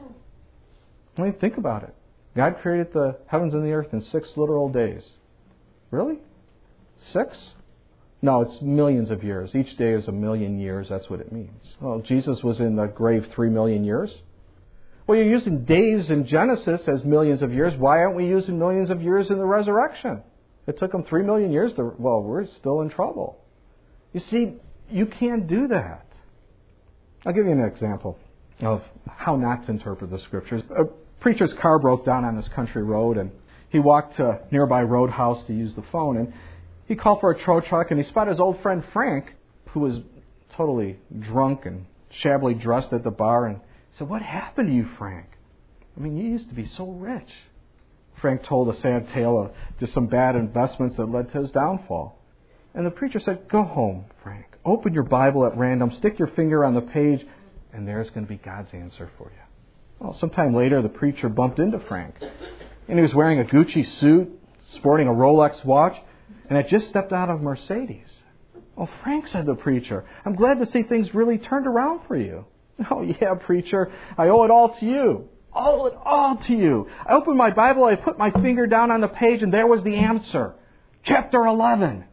I mean, think about it. God created the heavens and the earth in 6 literal days. Really? 6? No, it's millions of years. Each day is 1,000,000 years. That's what it means. Well, Jesus was in the grave 3 million years. Well, you're using days in Genesis as millions of years. Why aren't we using millions of years in the resurrection? It took them 3 million years to... Well, we're still in trouble. You see, you can't do that. I'll give you an example of how not to interpret the Scriptures. A preacher's car broke down on this country road, and he walked to a nearby roadhouse to use the phone, and he called for a tow truck, and he spotted his old friend Frank, who was totally drunk and shabbily dressed at the bar, and said, "What happened to you, Frank? I mean, you used to be so rich." Frank told a sad tale of just some bad investments that led to his downfall. And the preacher said, "Go home, Frank. Open your Bible at random, stick your finger on the page, and there's going to be God's answer for you." Well, sometime later, the preacher bumped into Frank. And he was wearing a Gucci suit, sporting a Rolex watch, and had just stepped out of a Mercedes. "Oh, Frank," said the preacher, "I'm glad to see things really turned around for you." "Oh, yeah, preacher, I owe it all to you. Owe it all to you. I opened my Bible, I put my finger down on the page, and there was the answer. Chapter 11.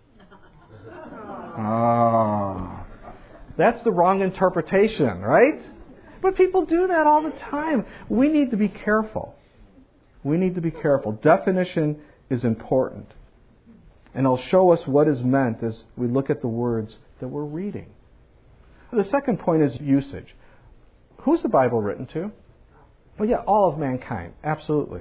Oh, that's the wrong interpretation, right? But people do that all the time. We need to be careful. We need to be careful. Definition is important. And it'll show us what is meant as we look at the words that we're reading. The second point is usage. Who's the Bible written to? Well, yeah, all of mankind. Absolutely.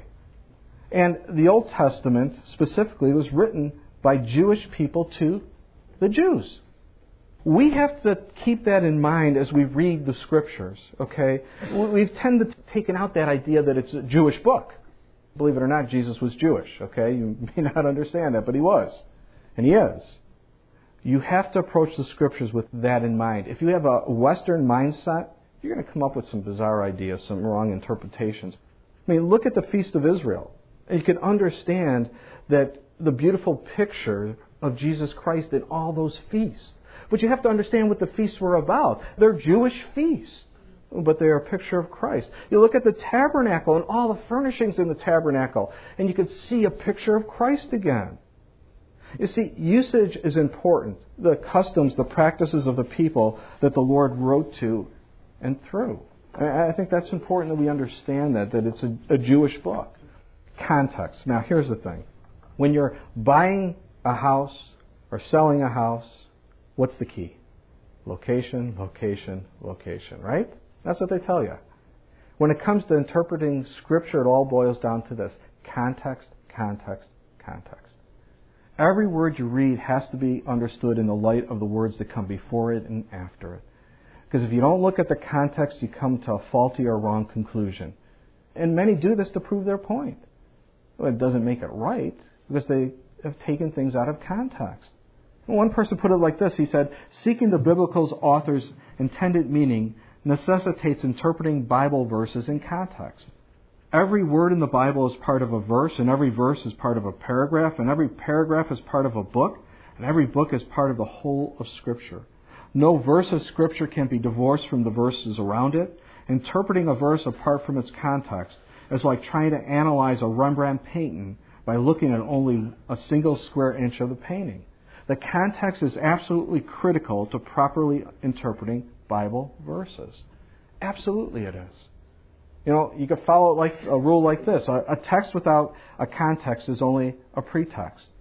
And the Old Testament specifically was written by Jewish people to the Jews. We have to keep that in mind as we read the Scriptures, okay? We've tended to taken out that idea that it's a Jewish book. Believe it or not, Jesus was Jewish, okay? You may not understand that, but he was. And he is. You have to approach the Scriptures with that in mind. If you have a Western mindset, you're going to come up with some bizarre ideas, some wrong interpretations. I mean, look at the Feast of Israel. And you can understand that the beautiful picture of Jesus Christ in all those feasts. But you have to understand what the feasts were about. They're Jewish feasts, but they are a picture of Christ. You look at the tabernacle and all the furnishings in the tabernacle, and you can see a picture of Christ again. You see, usage is important. The customs, the practices of the people that the Lord wrote to and through. I think that's important that we understand that it's a Jewish book. Context. Now, here's the thing. When you're buying a house or selling a house, what's the key? Location, location, location, right? That's what they tell you. When it comes to interpreting Scripture, it all boils down to this. Context, context, context. Every word you read has to be understood in the light of the words that come before it and after it. Because if you don't look at the context, you come to a faulty or wrong conclusion. And many do this to prove their point. Well, it doesn't make it right, because they have taken things out of context. One person put it like this. He said, "Seeking the biblical author's intended meaning necessitates interpreting Bible verses in context. Every word in the Bible is part of a verse, and every verse is part of a paragraph, and every paragraph is part of a book, and every book is part of the whole of Scripture. No verse of Scripture can be divorced from the verses around it. Interpreting a verse apart from its context is like trying to analyze a Rembrandt painting by looking at only a single square inch of the painting. The context is absolutely critical to properly interpreting Bible verses." Absolutely it is. You know, you could follow it like a rule like this. A text without a context is only a pretext.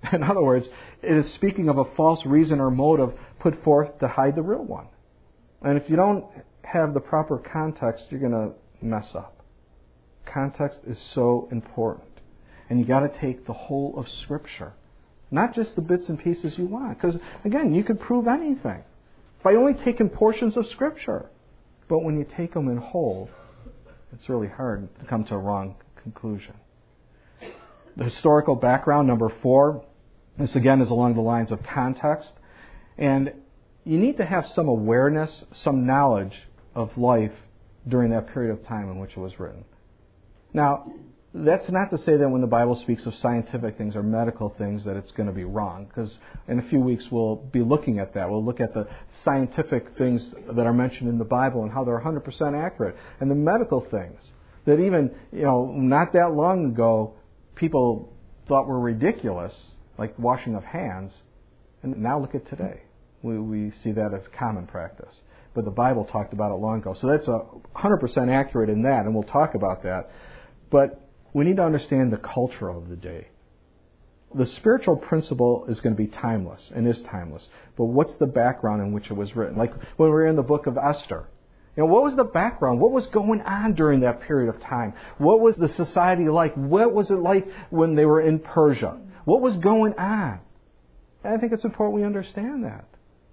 In other words, it is speaking of a false reason or motive put forth to hide the real one. And if you don't have the proper context, you're going to mess up. Context is so important. And you got to take the whole of Scripture, not just the bits and pieces you want. Because, again, you could prove anything by only taking portions of Scripture. But when you take them in whole, it's really hard to come to a wrong conclusion. The historical background, number 4, this again is along the lines of context. And you need to have some awareness, some knowledge of life during that period of time in which it was written. Now, that's not to say that when the Bible speaks of scientific things or medical things that it's going to be wrong, because in a few weeks we'll be looking at that. We'll look at the scientific things that are mentioned in the Bible and how they're 100% accurate, and the medical things that even, not that long ago people thought were ridiculous, like washing of hands, and now look at today. We see that as common practice. But the Bible talked about it long ago. So that's 100% accurate in that, and we'll talk about that. But we need to understand the culture of the day. The spiritual principle is going to be timeless, and is timeless. But what's the background in which it was written? Like when we were in the book of Esther. What was the background? What was going on during that period of time? What was the society like? What was it like when they were in Persia? What was going on? And I think it's important we understand that.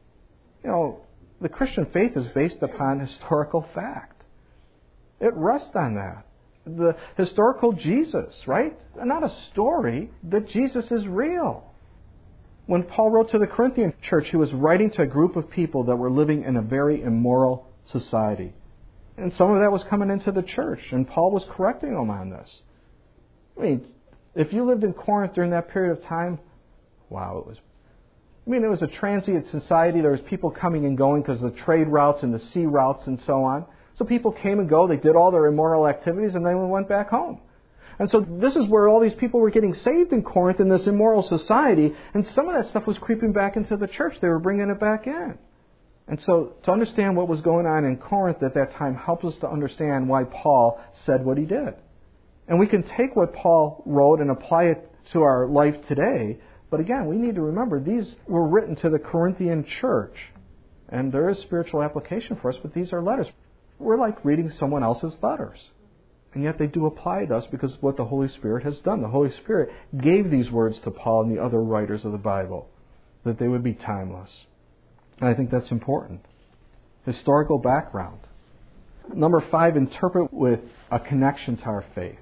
The Christian faith is based upon historical fact. It rests on that. The historical Jesus, right? Not a story, but Jesus is real. When Paul wrote to the Corinthian church, he was writing to a group of people that were living in a very immoral society. And some of that was coming into the church, and Paul was correcting them on this. If you lived in Corinth during that period of time, wow, it was a transient society. There was people coming and going because of the trade routes and the sea routes and so on. So people came and go. They did all their immoral activities and then went back home. And so this is where all these people were getting saved in Corinth in this immoral society. And some of that stuff was creeping back into the church. They were bringing it back in. And so to understand what was going on in Corinth at that time helps us to understand why Paul said what he did. And we can take what Paul wrote and apply it to our life today. But again, we need to remember these were written to the Corinthian church. And there is spiritual application for us, but these are letters. We're like reading someone else's letters. And yet they do apply to us because of what the Holy Spirit has done. The Holy Spirit gave these words to Paul and the other writers of the Bible, that they would be timeless. And I think that's important. Historical background. Number 5, interpret with a connection to our faith.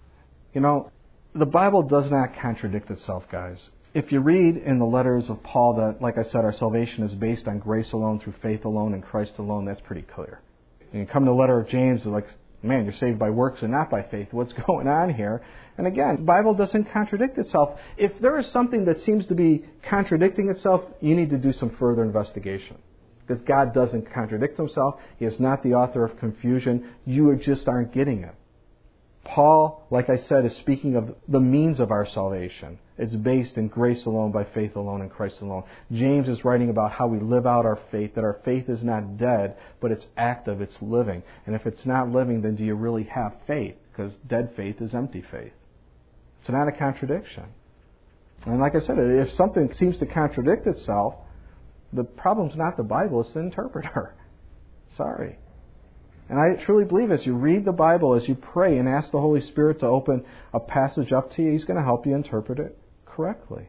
The Bible does not contradict itself, guys. If you read in the letters of Paul that, like I said, our salvation is based on grace alone, through faith alone, in Christ alone, that's pretty clear. You come to the letter of James, it's like, man, you're saved by works and not by faith. What's going on here? And again, the Bible doesn't contradict itself. If there is something that seems to be contradicting itself, you need to do some further investigation. Because God doesn't contradict himself. He is not the author of confusion. You just aren't getting it. Paul, like I said, is speaking of the means of our salvation. It's based in grace alone, by faith alone, in Christ alone. James is writing about how we live out our faith, that our faith is not dead, but it's active, it's living. And if it's not living, then do you really have faith? Because dead faith is empty faith. It's not a contradiction. And like I said, if something seems to contradict itself, the problem's not the Bible, it's the interpreter. Sorry. And I truly believe as you read the Bible, as you pray and ask the Holy Spirit to open a passage up to you, He's going to help you interpret it correctly.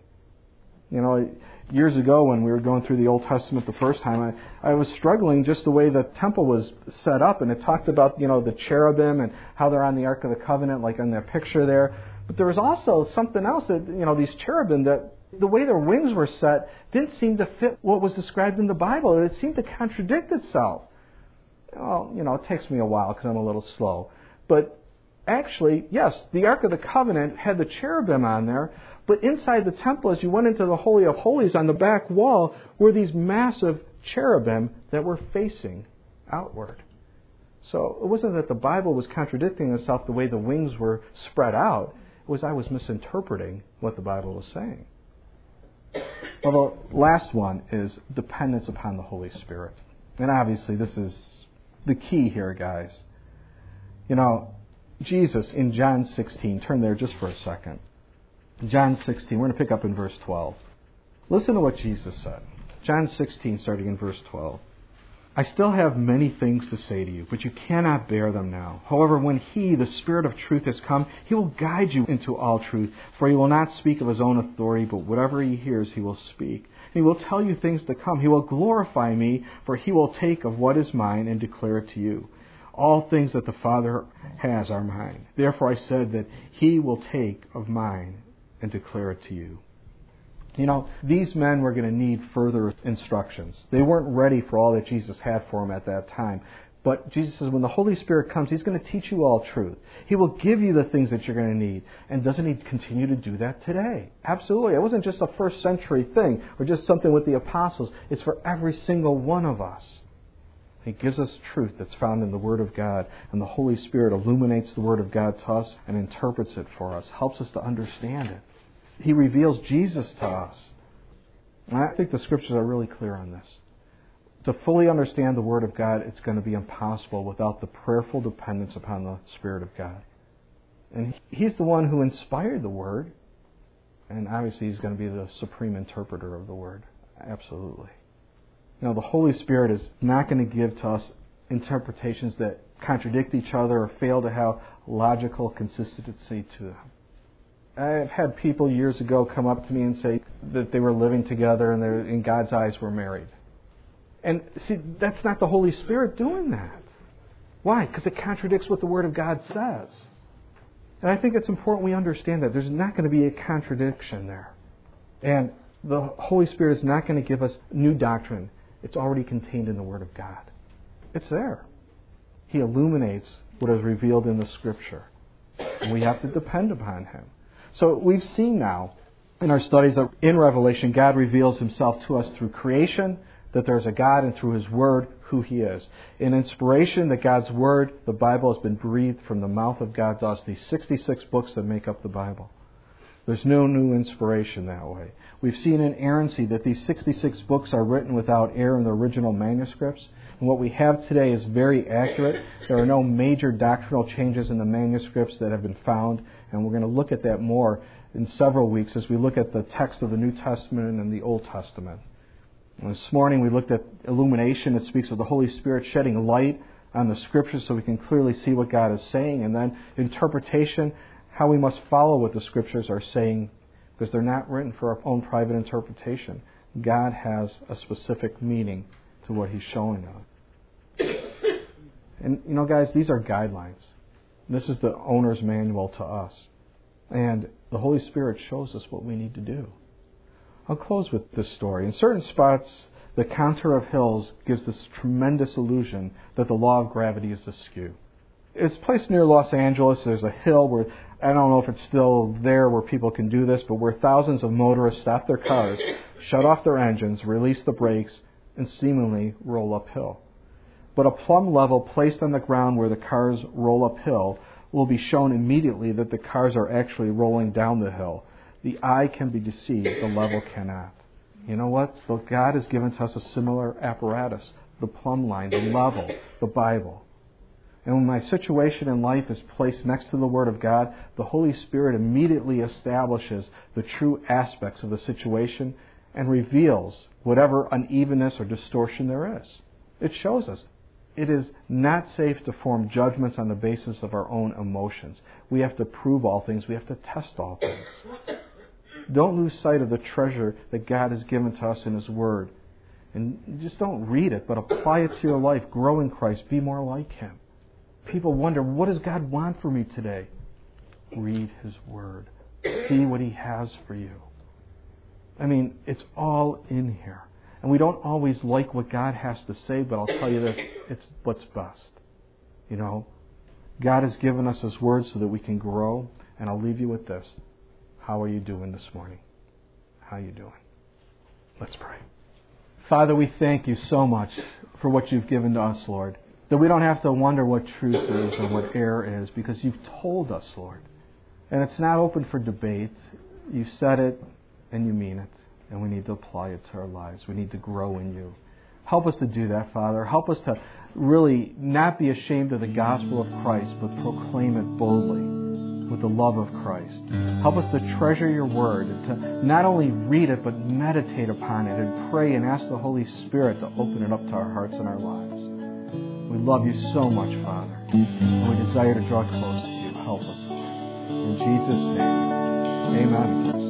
Years ago when we were going through the Old Testament the first time, I was struggling just the way the temple was set up. And it talked about, the cherubim and how they're on the Ark of the Covenant, like on that picture there. But there was also something else that, these cherubim, that the way their wings were set didn't seem to fit what was described in the Bible. It seemed to contradict itself. Well, it takes me a while because I'm a little slow. But actually, yes, the Ark of the Covenant had the cherubim on there, but inside the temple, as you went into the Holy of Holies on the back wall, were these massive cherubim that were facing outward. So it wasn't that the Bible was contradicting itself the way the wings were spread out. It was I was misinterpreting what the Bible was saying. Well, the last one is dependence upon the Holy Spirit. And obviously this is the key here, guys. Jesus in John 16, turn there just for a second. John 16, we're going to pick up in verse 12. Listen to what Jesus said. John 16, starting in verse 12. I still have many things to say to you, but you cannot bear them now. However, when He, the Spirit of truth, has come, He will guide you into all truth. For He will not speak of His own authority, but whatever He hears, He will speak. He will tell you things to come. He will glorify Me, for He will take of what is mine and declare it to you. All things that the Father has are mine. Therefore I said that He will take of mine and declare it to you. You know, these men were going to need further instructions. They weren't ready for all that Jesus had for them at that time. But Jesus says when the Holy Spirit comes, He's going to teach you all truth. He will give you the things that you're going to need. And doesn't He continue to do that today? Absolutely. It wasn't just a first century thing or just something with the apostles. It's for every single one of us. He gives us truth that's found in the Word of God. And the Holy Spirit illuminates the Word of God to us and interprets it for us, helps us to understand it. He reveals Jesus to us. And I think the Scriptures are really clear on this. To fully understand the Word of God, it's going to be impossible without the prayerful dependence upon the Spirit of God. And He's the one who inspired the Word. And obviously He's going to be the supreme interpreter of the Word. Absolutely. Now, the Holy Spirit is not going to give to us interpretations that contradict each other or fail to have logical consistency to them. I've had people years ago come up to me and say that they were living together and they, in God's eyes, were married. And see, that's not the Holy Spirit doing that. Why? Because it contradicts what the Word of God says. And I think it's important we understand that. There's not going to be a contradiction there. And the Holy Spirit is not going to give us new doctrine. It's already contained in the Word of God. It's there. He illuminates what is revealed in the Scripture. And we have to depend upon Him. So we've seen now in our studies that in Revelation, God reveals Himself to us through creation, that there's a God, and through His Word, who He is. In inspiration, that God's Word, the Bible, has been breathed from the mouth of God to us, these 66 books that make up the Bible. There's no new inspiration that way. We've seen in inerrancy that these 66 books are written without error in the original manuscripts. And what we have today is very accurate. There are no major doctrinal changes in the manuscripts that have been found. And we're going to look at that more in several weeks as we look at the text of the New Testament and the Old Testament. And this morning we looked at illumination. It speaks of the Holy Spirit shedding light on the Scriptures so we can clearly see what God is saying. And then interpretation, how we must follow what the Scriptures are saying, because they're not written for our own private interpretation. God has a specific meaning to what He's showing us. And, you know, guys, these are guidelines. This is the owner's manual to us. And the Holy Spirit shows us what we need to do. I'll close with this story. In certain spots, the contour of hills gives this tremendous illusion that the law of gravity is askew. It's placed near Los Angeles. There's a hill where, I don't know if it's still there where people can do this, but where thousands of motorists stop their cars, shut off their engines, release the brakes, and seemingly roll uphill. But a plumb level placed on the ground where the cars roll uphill will be shown immediately that the cars are actually rolling down the hill. The eye can be deceived, the level cannot. You know what? So God has given to us a similar apparatus, the plumb line, the level, the Bible. And when my situation in life is placed next to the Word of God, the Holy Spirit immediately establishes the true aspects of the situation and reveals whatever unevenness or distortion there is. It shows us. It is not safe to form judgments on the basis of our own emotions. We have to prove all things. We have to test all things. Don't lose sight of the treasure that God has given to us in His Word. And just don't read it, but apply it to your life. Grow in Christ. Be more like Him. People wonder, what does God want for me today? Read His Word. See what He has for you. I mean, it's all in here. And we don't always like what God has to say, but I'll tell you this, it's what's best. You know, God has given us His Word so that we can grow. And I'll leave you with this. How are you doing this morning? How are you doing? Let's pray. Father, we thank You so much for what You've given to us, Lord. That we don't have to wonder what truth is or what error is, because You've told us, Lord. And it's not open for debate. You said it and You mean it. And we need to apply it to our lives. We need to grow in You. Help us to do that, Father. Help us to really not be ashamed of the gospel of Christ, but proclaim it boldly. with the love of Christ. Help us to treasure your word and to not only read it, but meditate upon it and pray and ask the Holy Spirit to open it up to our hearts and our lives. We love you so much, Father, and we desire to draw close to you. Help us, Lord. In Jesus' name, amen.